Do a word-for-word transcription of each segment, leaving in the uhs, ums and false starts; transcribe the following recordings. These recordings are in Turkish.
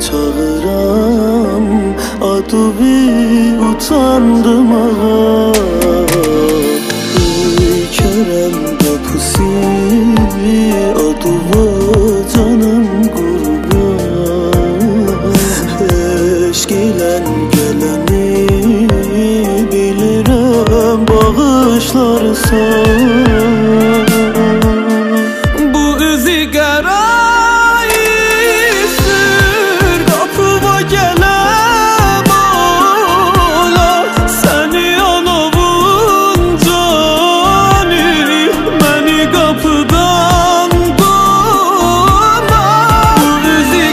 çağıram, aduvi utandım ağa. Kerem kapısı aduva canım kurban. Eşk ile geleni bilirim bağışlarsan. Bu üzü garayısır kapıma gelem ola. Seni anavun cani beni kapıdan doğma. Bu üzü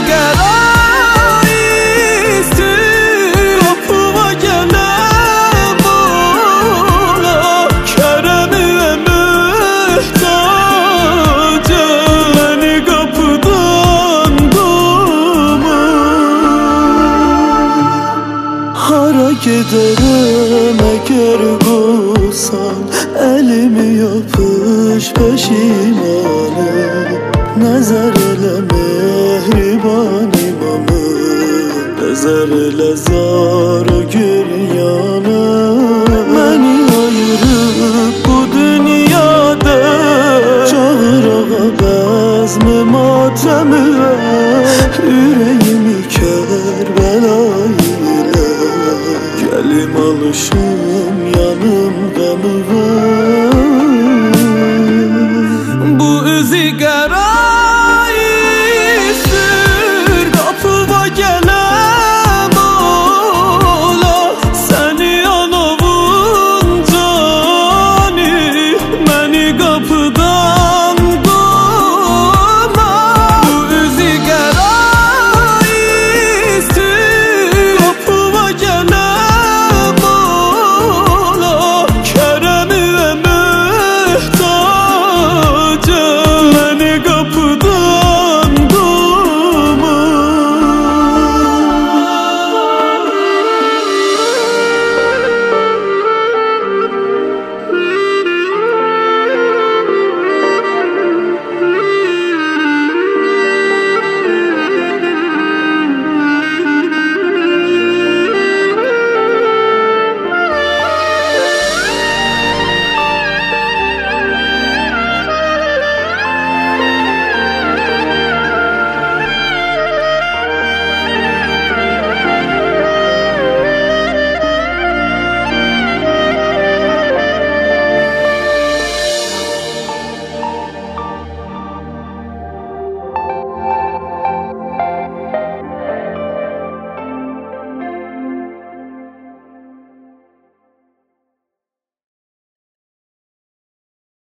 garayısır kapıma gelem ola. Kerem'e muhtacım beni kapıdan doğma. Hara giderim eğer bulsan, elimi yapış peşimane. Nazar ele mehriban imamı, nazar ele zar gül